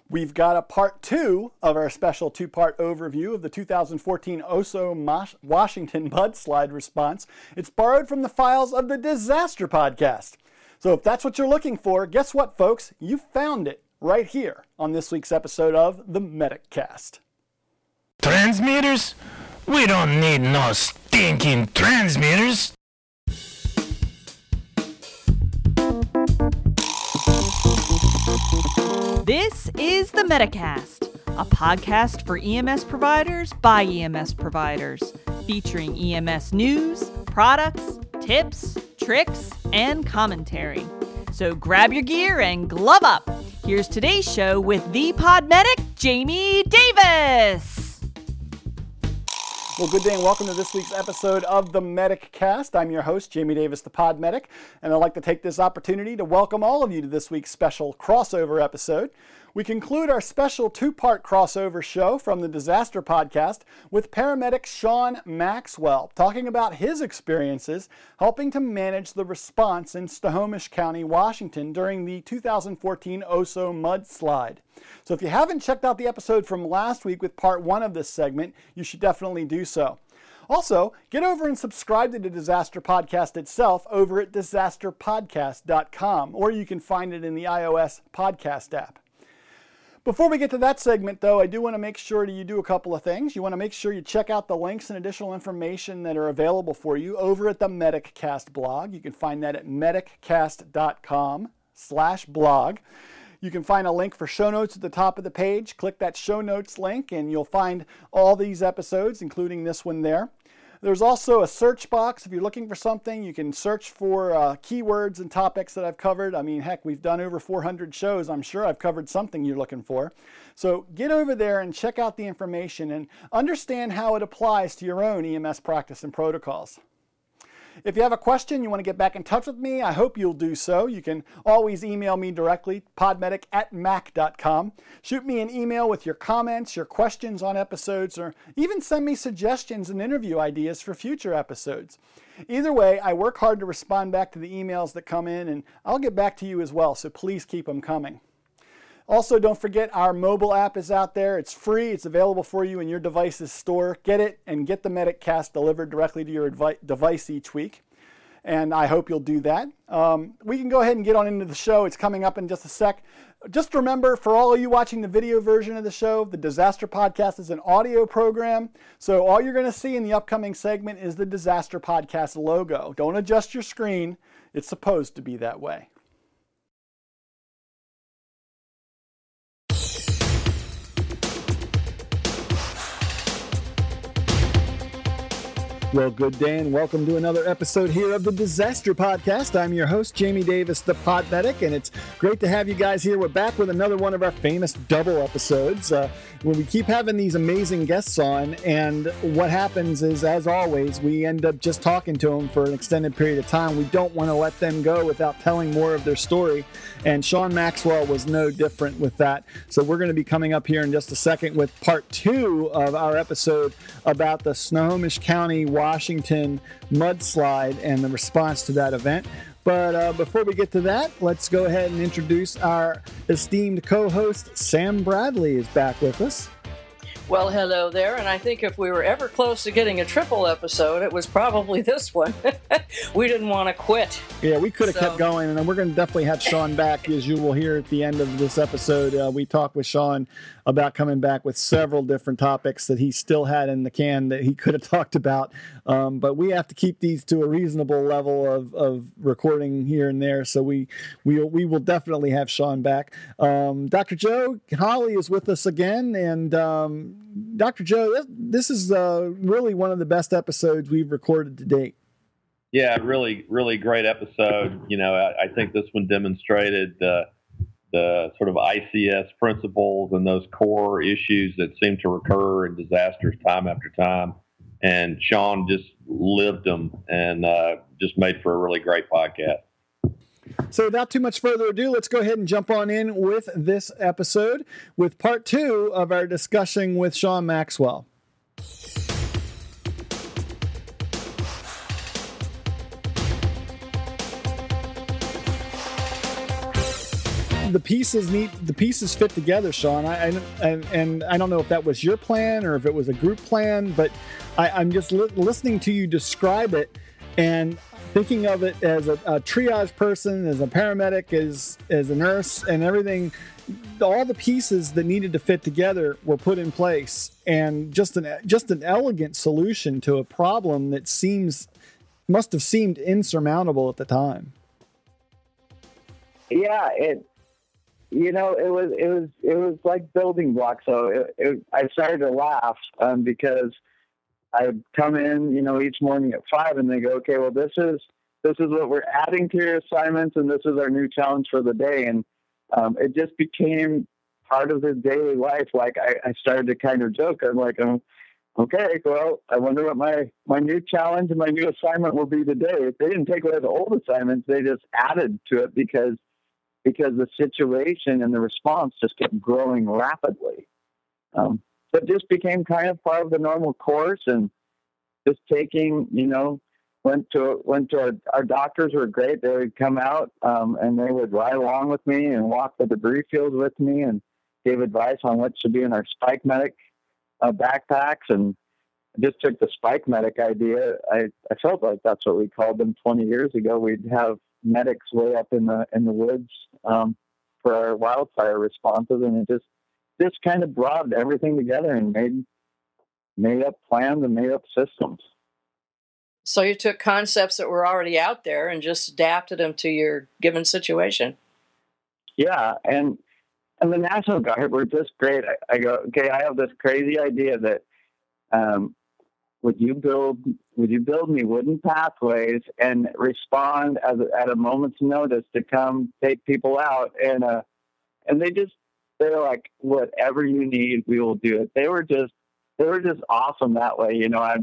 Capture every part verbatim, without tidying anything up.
We've got a part two of our special two-part overview of the two thousand fourteen Oso Washington mudslide response. It's borrowed from the files of the Disaster Podcast. So if that's what you're looking for, guess what, folks? You found it right here on this week's episode of the Mediccast. Transmitters? We don't need no stinking transmitters. This is the Mediccast, a podcast for E M S providers by E M S providers, featuring E M S news, products, tips, tricks, and commentary. So grab your gear and glove up. Here's today's show with the pod medic, Jamie Davis. Well, good day and welcome to this week's episode of the Mediccast. I'm your host, Jamie Davis, the Pod Medic, and I'd like to take this opportunity to welcome all of you to this week's special crossover episode. We conclude our special two-part crossover show from the Disaster Podcast with paramedic Sean Maxwell talking about his experiences helping to manage the response in Snohomish County, Washington during the two thousand fourteen Oso mudslide. So if you haven't checked out the episode from last week with part one of this segment, you should definitely do so. Also, get over and subscribe to the Disaster Podcast itself over at disaster podcast dot com, or you can find it in the iOS podcast app. Before we get to that segment, though, I do want to make sure that you do a couple of things. You want to make sure you check out the links and additional information that are available for you over at the Mediccast blog. You can find that at mediccast dot com slash blog. You can find a link for show notes at the top of the page. Click that show notes link and you'll find all these episodes, including this one there. There's also a search box. If you're looking for something, you can search for uh, keywords and topics that I've covered. I mean, heck, we've done over four hundred shows. I'm sure I've covered something you're looking for. So get over there and check out the information and understand how it applies to your own E M S practice and protocols. If you have a question, you want to get back in touch with me, I hope you'll do so. You can always email me directly, podmedic at mac dot com. Shoot me an email with your comments, your questions on episodes, or even send me suggestions and interview ideas for future episodes. Either way, I work hard to respond back to the emails that come in, and I'll get back to you as well, so please keep them coming. Also, don't forget our mobile app is out there. It's free. It's available for you in your device's store. Get it and get the Mediccast delivered directly to your advi- device each week. And I hope you'll do that. Um, we can go ahead and get on into the show. It's coming up in just a sec. Just remember, for all of you watching the video version of the show, the Disaster Podcast is an audio program. So all you're going to see in the upcoming segment is the Disaster Podcast logo. Don't adjust your screen. It's supposed to be that way. Well, good day and welcome to another episode here of the Disaster Podcast. I'm your host, Jamie Davis, the Pod Medic, and it's great to have you guys here. We're back with another one of our famous double episodes uh, when we keep having these amazing guests on, and what happens is, as always, we end up just talking to them for an extended period of time. We don't want to let them go without telling more of their story, and Sean Maxwell was no different with that. So we're going to be coming up here in just a second with part two of our episode about the Snohomish County, Washington mudslide and the response to that event. But uh, before we get to that, let's go ahead and introduce our esteemed co-host. Sam Bradley is back with us. Well, hello there, and I think if we were ever close to getting a triple episode, it was probably this one. We didn't want to quit. Yeah, we could have so. kept going, and we're going to definitely have Sean back, as you will hear at the end of this episode. Uh, we talked with Sean about coming back with several different topics that he still had in the can that he could have talked about, um, but we have to keep these to a reasonable level of, of recording here and there, so we we, we will definitely have Sean back. Um, Doctor Joe Holly is with us again, and um, Doctor Joe, this, this is uh, really one of the best episodes we've recorded to date. Yeah, really, really great episode. You know, I, I think this one demonstrated uh, the sort of I C S principles and those core issues that seem to recur in disasters time after time. And Sean just lived them and uh, just made for a really great podcast. So without too much further ado, let's go ahead and jump on in with this episode with part two of our discussion with Sean Maxwell. the pieces need the pieces fit together, Sean. I, I and, and I don't know if that was your plan or if it was a group plan, but I, I'm just li- listening to you describe it and thinking of it as a, a triage person, as a paramedic, as as a nurse, and everything. All the pieces that needed to fit together were put in place, and just an just an elegant solution to a problem that seems must have seemed insurmountable at the time. Yeah, it. You know, it was it was it was like building blocks. So it, it, I started to laugh um, because I'd come in, you know, each morning at five, and they go, "Okay, well, this is this is what we're adding to your assignments, and this is our new challenge for the day." And um, it just became part of his daily life. Like I, I started to kind of joke. I'm like, um, "Okay, well, I wonder what my my new challenge and my new assignment will be today." They didn't take away the old assignments; they just added to it because. because the situation and the response just kept growing rapidly. Um, so it just became kind of part of the normal course, and just taking, you know, went to went to our, our doctors were great. They would come out um, and they would ride along with me and walk the debris field with me and gave advice on what should be in our Spike Medic uh, backpacks. And I just took the Spike Medic idea. I, I felt like that's what we called them twenty years ago. We'd have medics way up in the in the woods um, for our wildfire responses, and it just just kind of brought everything together and made made up plans and made up systems. So you took concepts that were already out there and just adapted them to your given situation. Yeah, and and the National Guard were just great. I, I go, okay, I have this crazy idea that um, would you build would you build me wooden pathways and respond as a, at a moment's notice to come take people out? And uh, and they just they're like, whatever you need, we will do it. They were just they were just awesome that way, you know. I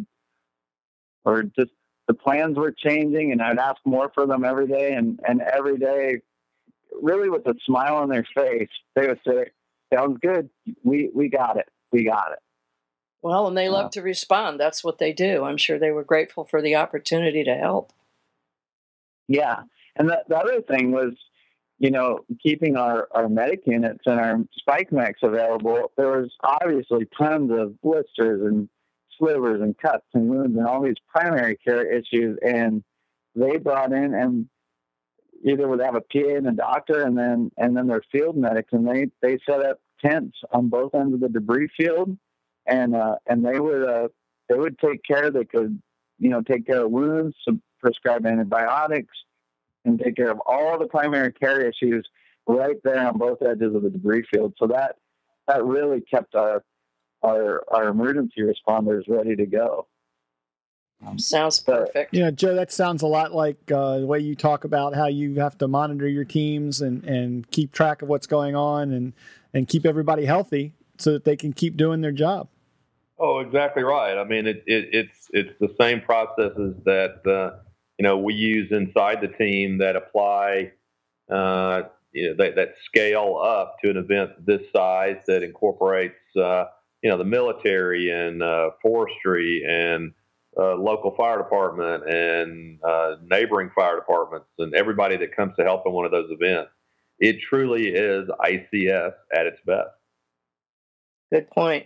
or just the plans were changing, and I'd ask more for them every day, and and every day, really with a smile on their face, they would say, "Sounds good. We we got it. We got it." Well, and they love uh, to respond. That's what they do. I'm sure they were grateful for the opportunity to help. Yeah. And the, the other thing was, you know, keeping our, our medic units and our Spike Mechs available. There was obviously tons of blisters and slivers and cuts and wounds and all these primary care issues. And they brought in and either would have a P A and a doctor and then and then their field medics. And they, they set up tents on both ends of the debris field. And uh, and they would uh, they would take care. They could, you know, take care of wounds, prescribe antibiotics, and take care of all the primary care issues right there on both edges of the debris field. So that that really kept our our our emergency responders ready to go. Um, sounds perfect. Yeah, Joe, that sounds a lot like uh, the way you talk about how you have to monitor your teams and, and keep track of what's going on and, and keep everybody healthy so that they can keep doing their job. Oh, exactly right. I mean, it, it, it's it's the same processes that uh, you know we use inside the team that apply, uh, you know, that, that scale up to an event this size that incorporates uh, you know the military and uh, forestry and uh, local fire department and uh, neighboring fire departments and everybody that comes to help in one of those events. It truly is I C S at its best. Good point.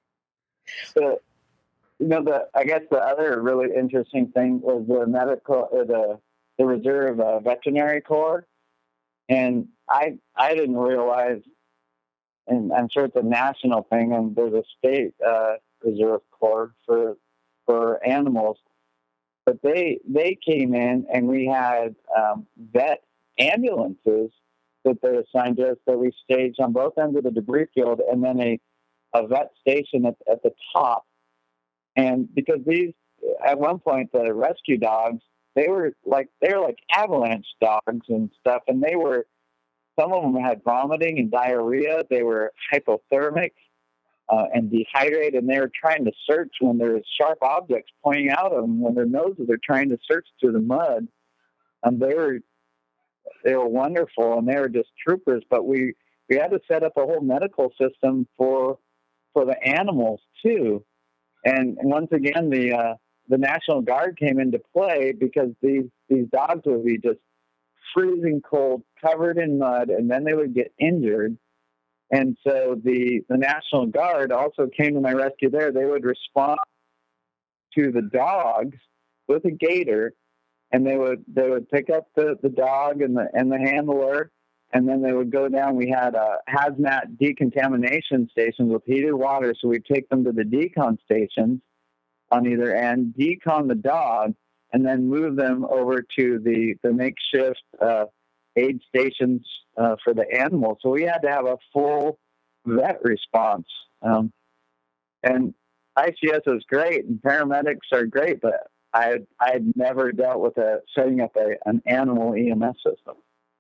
So, you know, the I guess the other really interesting thing was the medical, or the the Reserve uh, Veterinary Corps, and I I didn't realize, and I'm sure it's a national thing, and there's a state uh, Reserve Corps for for animals, but they they came in and we had um, vet ambulances that they assigned to us that we staged on both ends of the debris field, and then a a vet station at, at the top. And because these, at one point, the rescue dogs, they were like, they were like avalanche dogs and stuff. And they were, some of them had vomiting and diarrhea. They were hypothermic uh, and dehydrated. And they were trying to search when there's sharp objects pointing out of them, when their noses are trying to search through the mud. And they were, they were wonderful, and they were just troopers. But we, we had to set up a whole medical system for for the animals too. And, and once again, the uh, the National Guard came into play because these these dogs would be just freezing cold, covered in mud, and then they would get injured. And so the, the National Guard also came to my rescue there. They would respond to the dogs with a gator, and they would they would pick up the, the dog and the and the handler, and then they would go down. We had a hazmat decontamination stations with heated water, so we'd take them to the decon stations on either end, decon the dog, and then move them over to the, the makeshift uh, aid stations uh, for the animals. So we had to have a full vet response. Um, and I C S is great, and paramedics are great, but I I had never dealt with a setting up a, an animal E M S system.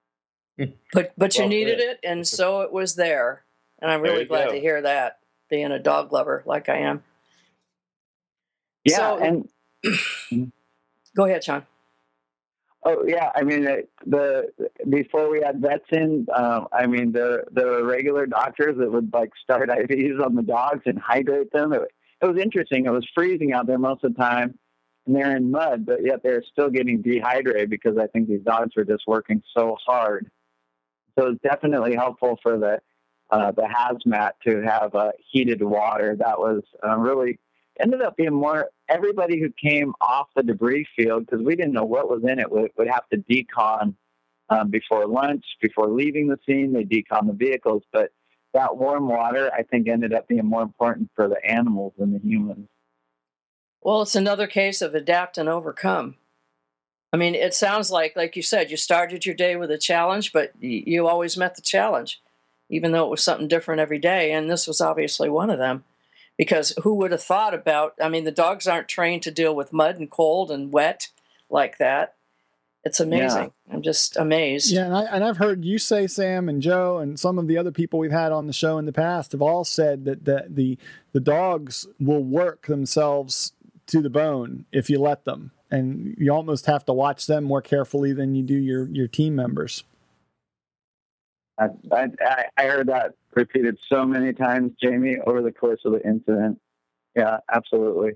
But but you Well needed said. it, and so it was there. And I'm There really you glad go. to hear that, being a dog lover like I am. Yeah, So- and Go ahead, Sean. oh yeah, I mean the, the before we had vets in, um, I mean there there were regular doctors that would like start I Vs on the dogs and hydrate them. It, it was interesting. It was freezing out there most of the time, and they're in mud, but yet they're still getting dehydrated because I think these dogs were just working so hard. So it's definitely helpful for the uh, the hazmat to have uh, heated water. That was uh, really ended up being more. Everybody who came off the debris field, because we didn't know what was in it, would, would have to decon um, before lunch, before leaving the scene. They decon the vehicles, but that warm water, I think, ended up being more important for the animals than the humans. Well, it's another case of adapt and overcome. I mean, it sounds like, like you said, you started your day with a challenge, but y- you always met the challenge, even though it was something different every day. And this was obviously one of them, because who would have thought about, I mean, the dogs aren't trained to deal with mud and cold and wet like that. It's amazing. I'm just amazed. Yeah, and, I, and I've heard you say, Sam and Joe, and some of the other people we've had on the show in the past have all said that the the, the dogs will work themselves to the bone if you let them, and you almost have to watch them more carefully than you do your your team members. I, I, I heard that repeated so many times, Jamie, over the course of the incident. Yeah, absolutely.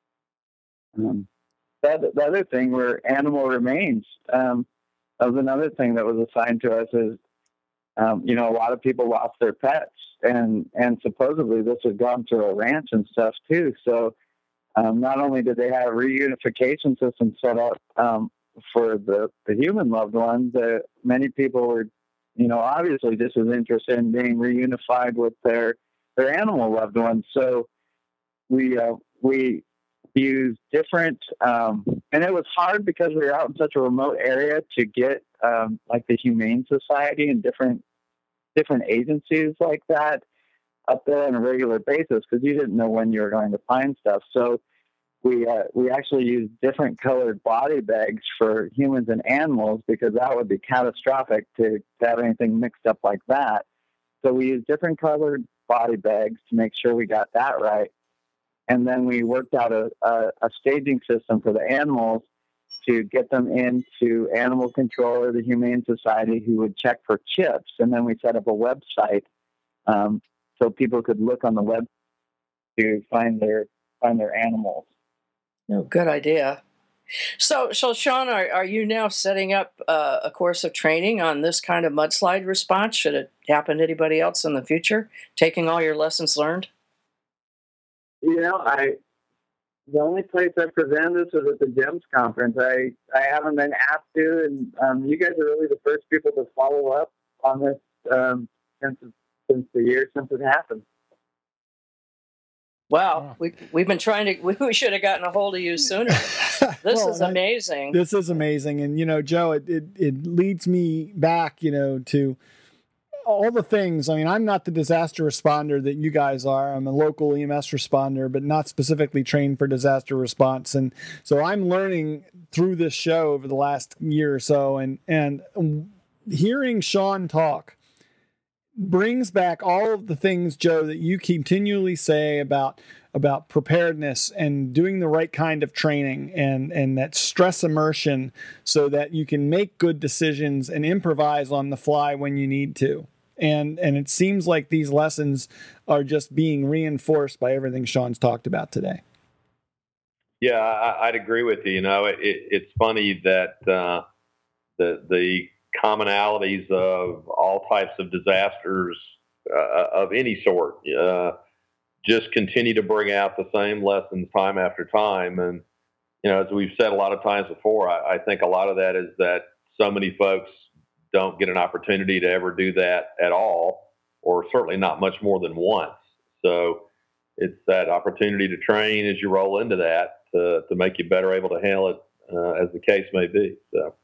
Um, the, the other thing were animal remains. Um, that was another thing that was assigned to us is, um, you know, a lot of people lost their pets, and, and supposedly this had gone to a ranch and stuff too. So um, not only did they have reunification systems set up um, for the, the human loved ones, uh, many people were, you know, obviously just as interested in being reunified with their, their animal loved ones. So we, uh, we used different, um, and it was hard because we were out in such a remote area to get, um, like the Humane Society and different, different agencies like that up there on a regular basis, because you didn't know when you were going to find stuff. So we uh, we actually used different colored body bags for humans and animals, because that would be catastrophic to, to have anything mixed up like that. So we used different colored body bags to make sure we got that right. And then we worked out a, a, a staging system for the animals to get them into animal control or the Humane Society, who would check for chips. And then we set up a website um, so people could look on the web to find their find their animals. Oh, good idea. So, so Sean, are, are you now setting up uh, a course of training on this kind of mudslide response? Should it happen to anybody else in the future? Taking all your lessons learned? You know, I the only place I presented this was at the GEMS conference. I, I haven't been asked to, and um, you guys are really the first people to follow up on this um, since since the year since it happened. Wow, Wow. we we've been trying to. We, we should have gotten a hold of you sooner. This Well, is and I- amazing. This is amazing. And, you know, Joe, it, it, it leads me back, you know, to all the things. I mean, I'm not the disaster responder that you guys are. I'm a local E M S responder, but not specifically trained for disaster response. And so I'm learning through this show over the last year or so, and, and hearing Sean talk brings back all of the things, Joe, that you continually say about about preparedness and doing the right kind of training and, and that stress immersion so that you can make good decisions and improvise on the fly when you need to. And and it seems like these lessons are just being reinforced by everything Sean's talked about today. Yeah, I, I'd agree with you. You know, it, it, it's funny that uh, the the commonalities of all types of disasters uh, of any sort. Uh, just continue to bring out the same lessons time after time. And, you know, as we've said a lot of times before, I, I think a lot of that is that so many folks don't get an opportunity to ever do that at all, or certainly not much more than once. So it's that opportunity to train as you roll into that to, to make you better able to handle it uh, as the case may be. So.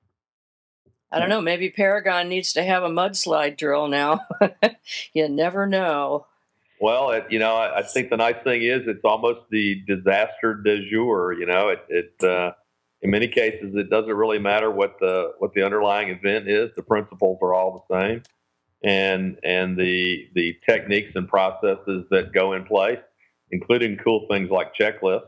I don't know. Maybe Paragon needs to have a mudslide drill now. You never know. Well, it, you know, I, I think the nice thing is it's almost the disaster du jour. You know, it, it uh, in many cases it doesn't really matter what the what the underlying event is. The principles are all the same, and and the the techniques and processes that go in place, including cool things like checklists,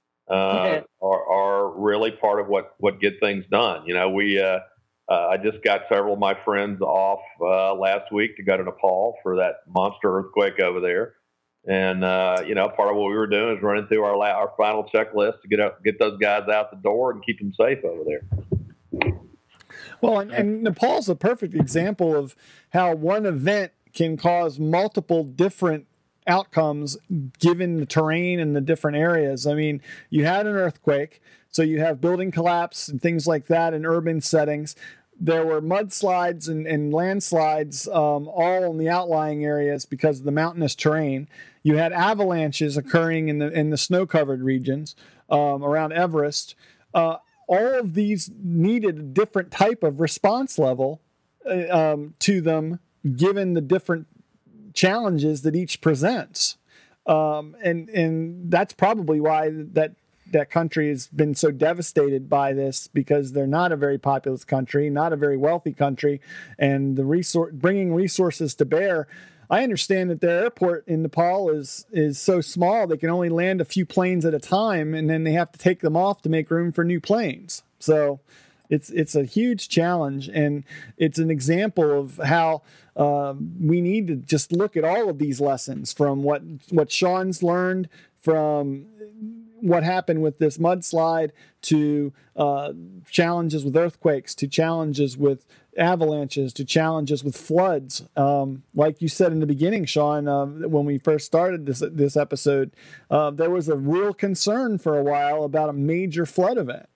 uh, are are really part of what what get things done. You know, we. Uh, Uh, I just got several of my friends off uh, last week to go to Nepal for that monster earthquake over there, and uh, you know, part of what we were doing is running through our la- our final checklist to get up, get those guys out the door and keep them safe over there. Well, and, and Nepal's a perfect example of how one event can cause multiple different outcomes given the terrain and the different areas. I mean, you had an earthquake. So you have building collapse and things like that in urban settings. There were mudslides and, and landslides um, all in the outlying areas because of the mountainous terrain. You had avalanches occurring in the in the snow-covered regions um, around Everest. Uh, all of these needed a different type of response level uh, um, to them, given the different challenges that each presents. Um, and and that's probably why that. that country has been so devastated by this, because they're not a very populous country, not a very wealthy country, and the resource bringing resources to bear. I understand that their airport in Nepal is is so small they can only land a few planes at a time, and then they have to take them off to make room for new planes. So it's it's a huge challenge, and it's an example of how um, we need to just look at all of these lessons from what what Sean's learned from what happened with this mudslide to uh, challenges with earthquakes, to challenges with avalanches, to challenges with floods. Um, like you said in the beginning, Sean, uh, when we first started this this episode, uh, there was a real concern for a while about a major flood event.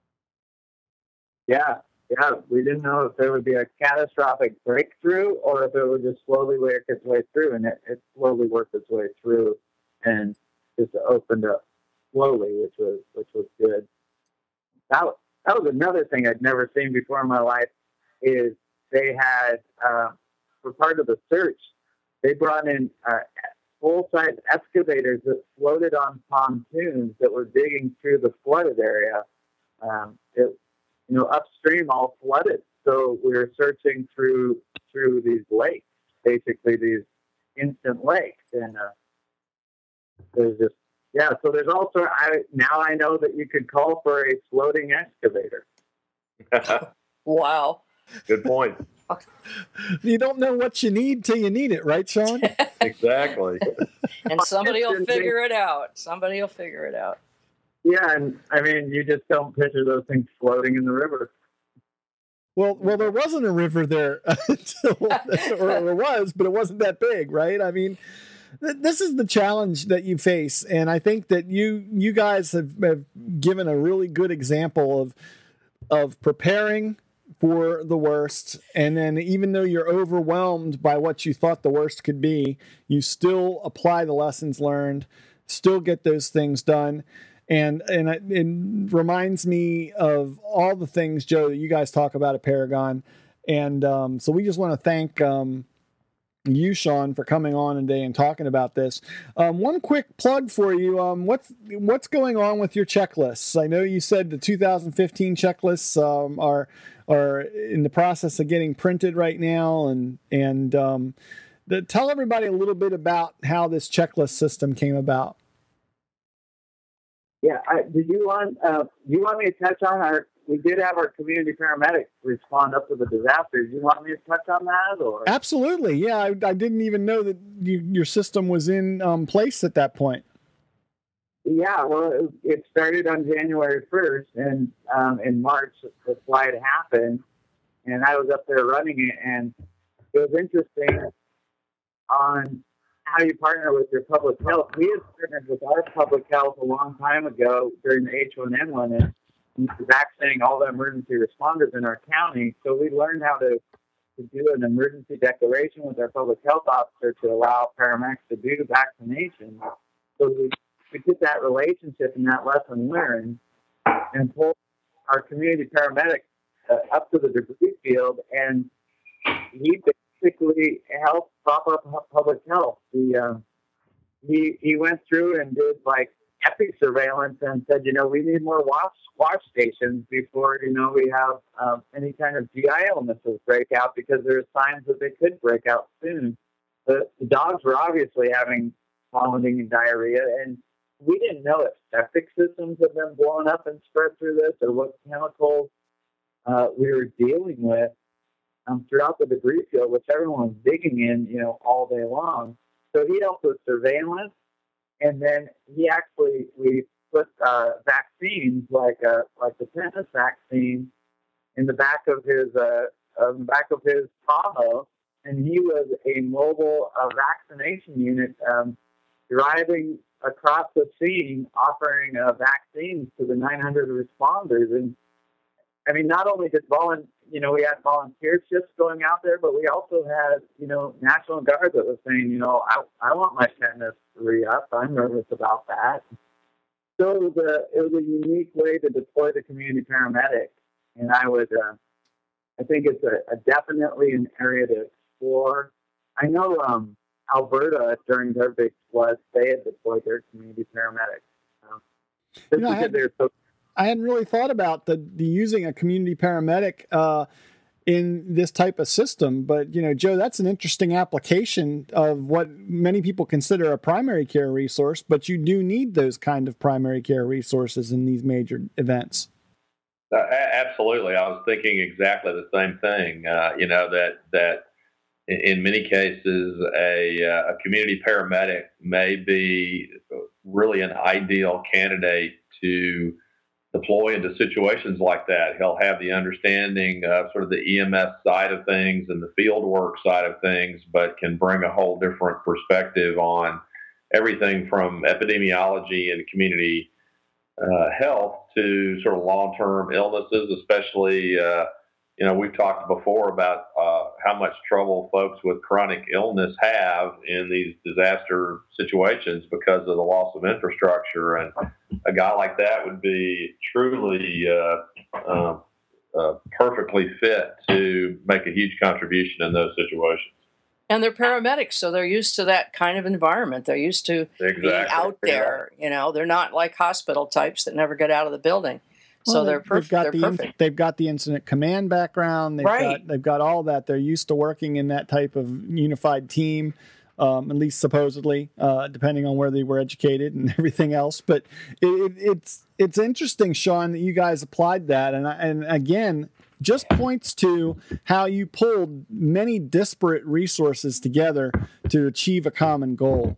Yeah, yeah. We didn't know if there would be a catastrophic breakthrough or if it would just slowly work its way through, and it, it slowly worked its way through and just opened up slowly, which was which was good. That was, that was another thing I'd never seen before in my life. Is they had uh, for part of the search, they brought in uh, full-size excavators that floated on pontoons that were digging through the flooded area. Um, it, you know, upstream, all flooded. So we were searching through through these lakes, basically these instant lakes, and uh, there's just. Yeah, so there's also, I, now I know that you could call for a floating excavator. Wow. Good point. You don't know what you need till you need it, right, Sean? Exactly. And somebody will figure it out. Somebody will figure it out. Yeah, and I mean, you just don't picture those things floating in the river. Well, well, there wasn't a river there until, or there was, but it wasn't that big, right? I mean, this is the challenge that you face, and I think that you you guys have, have given a really good example of of preparing for the worst, and then even though you're overwhelmed by what you thought the worst could be, you still apply the lessons learned, still get those things done, and and it, it reminds me of all the things, Joe, that you guys talk about at Paragon, and um, so we just want to thank. Um, you, Sean, for coming on today and talking about this. Um, one quick plug for you. Um, what's what's going on with your checklists? I know you said the two thousand fifteen checklists um, are are in the process of getting printed right now, and and um, the, tell everybody a little bit about how this checklist system came about. Yeah, I, did you want uh, you want me to touch on our? We did have our community paramedics respond up to the disaster. Do you want me to touch on that, or? Absolutely, yeah. I, I didn't even know that you, your system was in um, place at that point. Yeah, well, it, it started on January first, and um, in March the flight happened, and I was up there running it, and it was interesting on how you partner with your public health. We had partnered with our public health a long time ago during the H one N one and vaccinating all the emergency responders in our county. So we learned how to, to do an emergency declaration with our public health officer to allow paramedics to do vaccination. So we, we did that relationship and that lesson learned and pulled our community paramedic uh, up to the debris field, and he basically helped prop up public health. The, uh, he, he went through and did like epi surveillance and said, you know, we need more wash, wash stations before, you know, we have um, any kind of G I illnesses break out, because there are signs that they could break out soon. The, the dogs were obviously having vomiting and diarrhea, and we didn't know if septic systems had been blown up and spread through this, or what chemicals uh, we were dealing with um, throughout the debris field, which everyone was digging in, you know, all day long. So he helped with surveillance, and then he actually, we put uh, vaccines like uh, like the tetanus vaccine in the back of his uh, um, back of his Tahoe, and he was a mobile uh, vaccination unit um, driving across the scene, offering uh, vaccines to the nine hundred responders. And I mean, not only did volun, you know, we had volunteer shifts going out there, but we also had, you know, National Guard that was saying, you know, I, I want my tetanus re-up. I'm nervous about that. So it was a, it was a unique way to deploy the community paramedic. And I would, uh, I think it's a, a definitely an area to explore. I know um, Alberta, during their big floods, they had deployed their community paramedics. Um, just you know, because I, had, they're so I hadn't really thought about the, the using a community paramedic uh, in this type of system, but you know, Joe, that's an interesting application of what many people consider a primary care resource, but you do need those kind of primary care resources in these major events. Uh, absolutely. I was thinking exactly the same thing. Uh, you know, that, that in many cases, a, a community paramedic may be really an ideal candidate to deploy into situations like that. He'll have the understanding of sort of the E M S side of things and the field work side of things, but can bring a whole different perspective on everything from epidemiology and community uh, health to sort of long-term illnesses, especially, uh, you know, we've talked before about uh, how much trouble folks with chronic illness have in these disaster situations because of the loss of infrastructure. And a guy like that would be truly uh, uh, uh, perfectly fit to make a huge contribution in those situations. And they're paramedics, so they're used to that kind of environment. They're used to exactly. being out there. You know, they're not like hospital types that never get out of the building. So well, they're, perf- they've got they're the perfect. In, they've got the incident command background. They've right. got they've got all that. They're used to working in that type of unified team, um, at least supposedly, uh, depending on where they were educated and everything else. But it, it, it's it's interesting, Sean, that you guys applied that, and and again, just points to how you pulled many disparate resources together to achieve a common goal.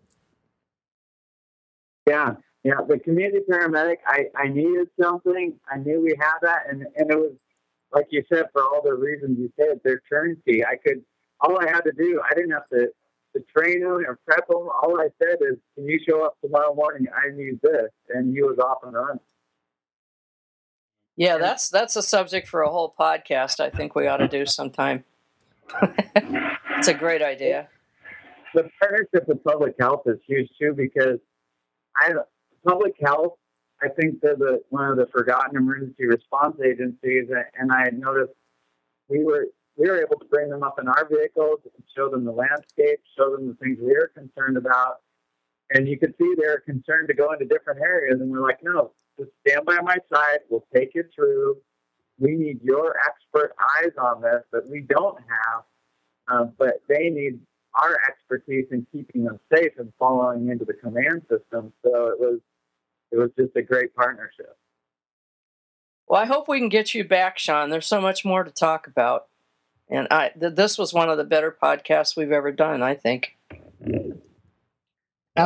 Yeah. Yeah, the community paramedic, I, I needed something. I knew we had that. And, and it was, like you said, for all the reasons you said, they're turnkey. I could, all I had to do, I didn't have to, to train them or prep them. All I said is, can you show up tomorrow morning? I need this. And he was off and running. Yeah, that's that's a subject for a whole podcast I think we ought to do sometime. It's a great idea. The partnership with public health is huge, too, because I public health, I think they're the, one of the forgotten emergency response agencies, and I noticed we were we were able to bring them up in our vehicles, show them the landscape, show them the things we were concerned about, and you could see they were concerned to go into different areas, and we're like, no, just stand by my side, we'll take you through. We need your expert eyes on this that we don't have, um, but they need our expertise in keeping them safe and following into the command system. So it was it was just a great partnership. Well, I hope we can get you back, Sean. There's so much more to talk about. And I th- this was one of the better podcasts we've ever done, I think.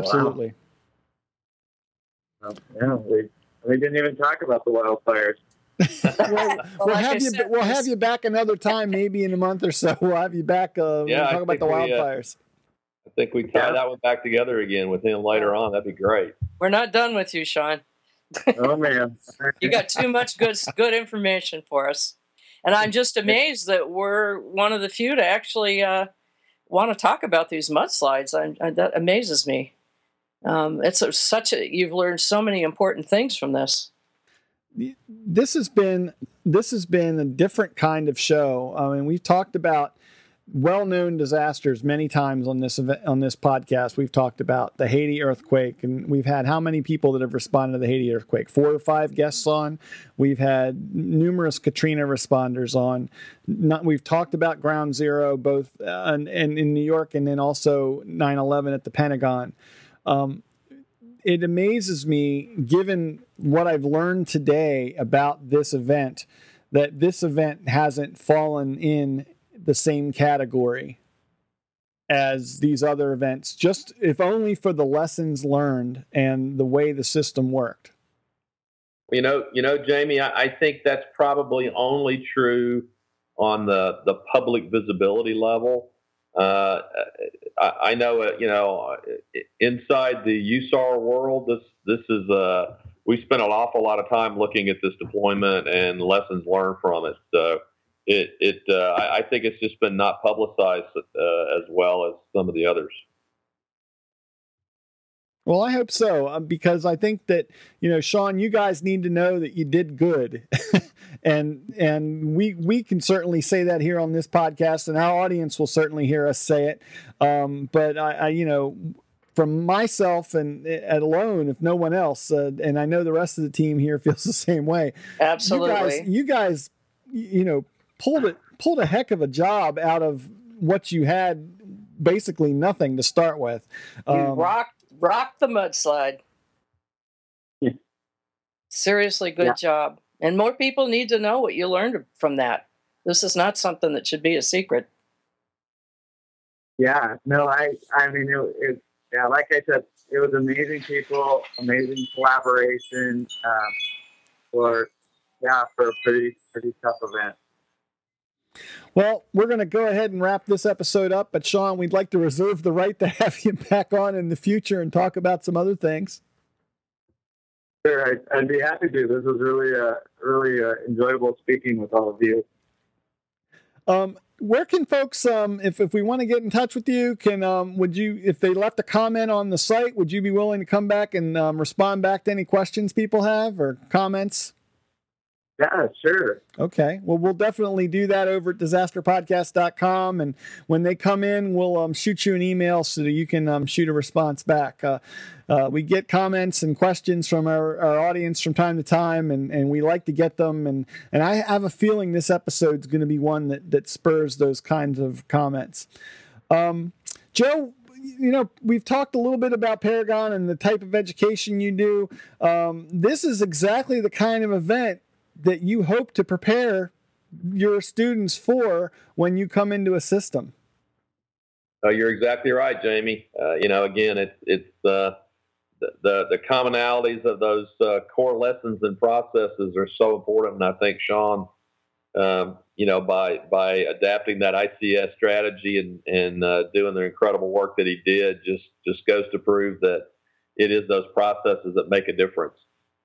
Absolutely. Wow. Um, yeah, we, we didn't even talk about the wildfires. we'll we'll like I have you. said, We'll this- have you back another time, maybe in a month or so. We'll have you back. Uh, Yeah, we'll I talk about think the we, uh, wildfires. I think we tie Yeah. that one back together again with him later on. That'd be great. We're not done with you, Sean. Oh man. You got too much good good information for us, and I'm just amazed that we're one of the few to actually uh, want to talk about these mudslides. I, I, that amazes me. Um, it's a, such a you've learned so many important things from this. This has been this has been a different kind of show. I mean, we've talked about well-known disasters many times on this event, on this podcast. We've talked about the Haiti earthquake, and we've had how many people that have responded to the Haiti earthquake? Four or five guests on. We've had numerous Katrina responders on. Not, we've talked about Ground Zero, both uh, and, and in New York, and then also nine eleven at the Pentagon. Um, it amazes me, given what I've learned today about this event, that this event hasn't fallen in the same category as these other events, just if only for the lessons learned and the way the system worked. You know, you know, Jamie, I, I think that's probably only true on the the public visibility level. Uh, I, I know, uh, you know, inside the U S A R world, this this is uh, we spent an awful lot of time looking at this deployment and lessons learned from it. So it it uh, I, I think it's just been not publicized uh, as well as some of the others. Well, I hope so, uh, because I think that, you know, Sean, you guys need to know that you did good. and and we we can certainly say that here on this podcast, and our audience will certainly hear us say it. Um, but, I, I, you know, from myself and uh, alone, if no one else, uh, and I know the rest of the team here feels the same way. Absolutely. You guys, you guys, you know, pulled it, pulled a heck of a job out of what you had, basically nothing to start with. You Um, rocked rocked the mudslide. Yeah. Seriously, good Yeah. job. And more people need to know what you learned from that. This is not something that should be a secret. Yeah, no, I, I mean, it, it, yeah, like I said, it was amazing people, amazing collaboration, um, for, yeah, for a pretty, pretty tough event. Well, we're going to go ahead and wrap this episode up, but Sean, we'd like to reserve the right to have you back on in the future and talk about some other things. Sure, I'd, I'd be happy to. This was really, uh, really uh, enjoyable speaking with all of you. Um, where can folks, um, if, if we want to get in touch with you, can um, would you, if they left a comment on the site, would you be willing to come back and um, respond back to any questions people have or comments? Yeah, sure. Okay. Well, we'll definitely do that over at disaster podcast dot com. And when they come in, we'll um, shoot you an email so that you can um, shoot a response back. Uh, uh, we get comments and questions from our, our audience from time to time, and, and we like to get them. And, and I have a feeling this episode is going to be one that, that spurs those kinds of comments. Um, Joe, you know, we've talked a little bit about Paragon and the type of education you do. Um, this is exactly the kind of event that you hope to prepare your students for when you come into a system. Uh, you're exactly right, Jamie. Uh, you know, again, it's it's uh, the, the the commonalities of those uh, core lessons and processes are so important. And I think Sean, um, you know, by by adapting that I C S strategy and and uh, doing the incredible work that he did, just just goes to prove that it is those processes that make a difference.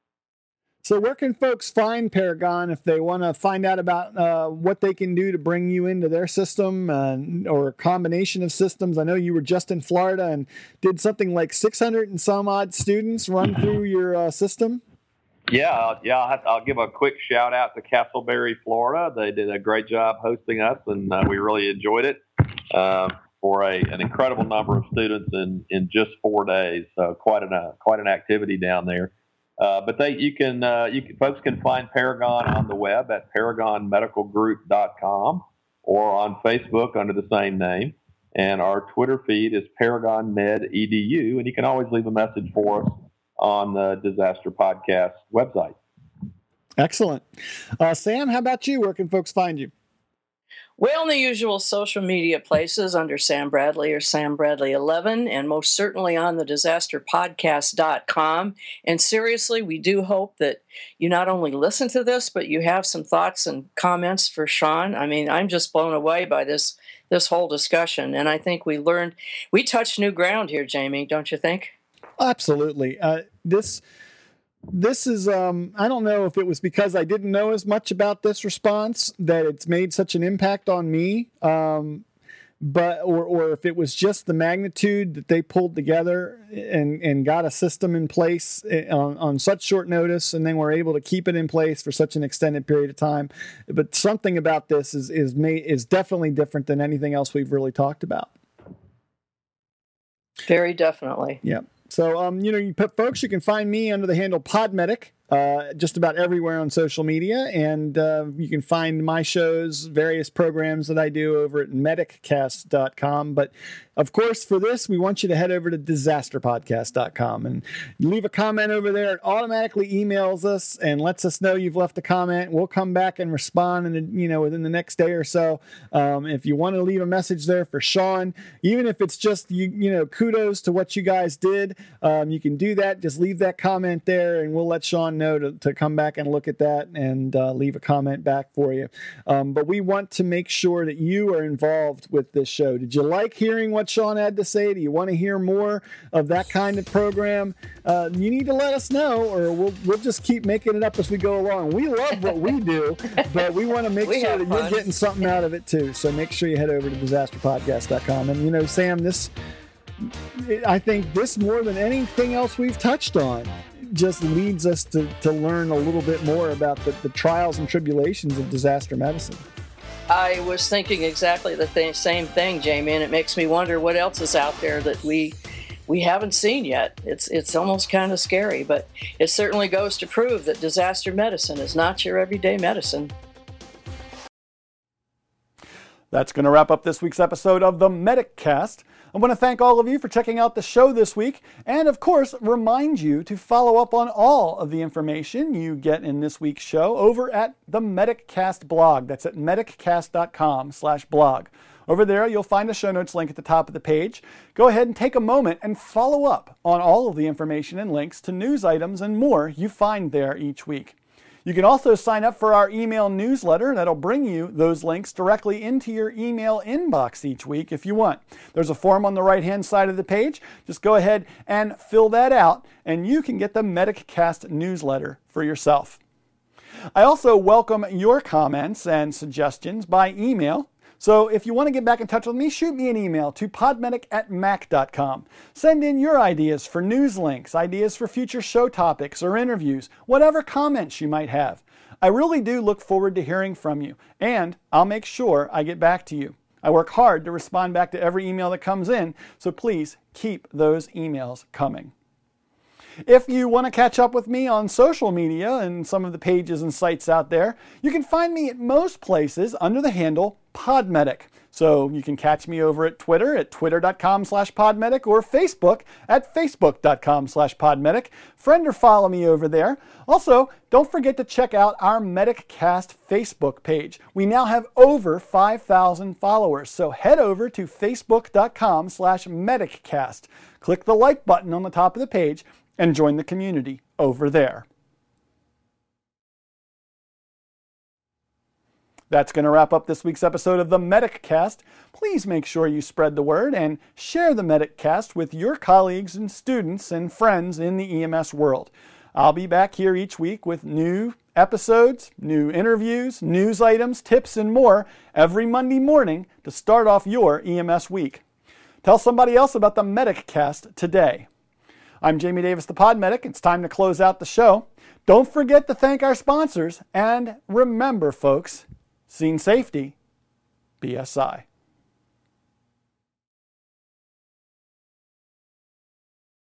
So where can folks find Paragon if they want to find out about uh, what they can do to bring you into their system uh, or a combination of systems? I know you were just in Florida and did something like six hundred and some odd students run through your uh, system. Yeah, yeah. I'll, have to, I'll give a quick shout out to Castleberry, Florida. They did a great job hosting us, and uh, we really enjoyed it uh, for a, an incredible number of students in, in just four days. So quite an uh, quite an activity down there. Uh, but they, you can, uh, you can, folks can find Paragon on the web at paragon medical group dot com or on Facebook under the same name. And our Twitter feed is Paragon Med E D U. And you can always leave a message for us on the Disaster Podcast website. Excellent. Uh, Sam, how about you? Where can folks find you? Well, in the usual social media places under Sam Bradley or Sam Bradley eleven, and most certainly on the disaster podcast dot com. And seriously, we do hope that you not only listen to this, but you have some thoughts and comments for Sean. I mean, I'm just blown away by this this whole discussion, and I think we learned, we touched new ground here, Jamie, don't you think? Absolutely. Uh, this... This is, um, I don't know if it was because I didn't know as much about this response that it's made such an impact on me, um, but or, or if it was just the magnitude that they pulled together and, and got a system in place on, on such short notice, and then were able to keep it in place for such an extended period of time. But something about this is is made, is definitely different than anything else we've really talked about. Very definitely. Yeah. So, um, you know, you folks, you can find me under the handle Podmedic, uh, just about everywhere on social media. And uh, you can find my shows, various programs that I do over at medic cast dot com. But, of course, for this, we want you to head over to disaster podcast dot com and leave a comment over there. It automatically emails us and lets us know you've left a comment. We'll come back and respond, in, you know, within the next day or so. Um, if you want to leave a message there for Sean, even if it's just, you, you know, kudos to what you guys did, um, you can do that. Just leave that comment there, and we'll let Sean know to, to come back and look at that and uh, leave a comment back for you. Um, but we want to make sure that you are involved with this show. Did you like hearing what Sean had to say? Do you want to hear more of that kind of program? Uh, you need to let us know, or we'll we'll just keep making it up as we go along. We love what we do, but we want to make We sure have that fun. you're getting something out of it too. So make sure you head over to disaster podcast dot com. And, you know, Sam, this, I think this more than anything else we've touched on just leads us to, to learn a little bit more about the, the trials and tribulations of disaster medicine. I was thinking exactly the th- same thing, Jamie, and it makes me wonder what else is out there that we we haven't seen yet. It's it's almost kind of scary, but it certainly goes to prove that disaster medicine is not your everyday medicine. That's going to wrap up this week's episode of the MedicCast. I want to thank all of you for checking out the show this week, and of course, remind you to follow up on all of the information you get in this week's show over at the MedicCast blog. That's at medic cast dot com slash blog. Over there, you'll find a show notes link at the top of the page. Go ahead and take a moment and follow up on all of the information and links to news items and more you find there each week. You can also sign up for our email newsletter that'll bring you those links directly into your email inbox each week if you want. There's a form on the right-hand side of the page. Just go ahead and fill that out, and you can get the MedicCast newsletter for yourself. I also welcome your comments and suggestions by email. So if you want to get back in touch with me, shoot me an email to podmedic at mac dot com. Send in your ideas for news links, ideas for future show topics or interviews, whatever comments you might have. I really do look forward to hearing from you, and I'll make sure I get back to you. I work hard to respond back to every email that comes in, so please keep those emails coming. If you want to catch up with me on social media and some of the pages and sites out there, you can find me at most places under the handle Podmedic. So you can catch me over at Twitter at twitter dot com slash podmedic or Facebook at facebook dot com slash podmedic. Friend or follow me over there. Also, don't forget to check out our MedicCast Facebook page. We now have over five thousand followers, so head over to facebook dot com slash mediccast. Click the like button on the top of the page and join the community over there. That's going to wrap up this week's episode of the MedicCast. Please make sure you spread the word and share the MedicCast with your colleagues and students and friends in the E M S world. I'll be back here each week with new episodes, new interviews, news items, tips, and more every Monday morning to start off your E M S week. Tell somebody else about the MedicCast today. I'm Jamie Davis, the Podmedic. It's time to close out the show. Don't forget to thank our sponsors, and remember, folks, scene safety, B S I.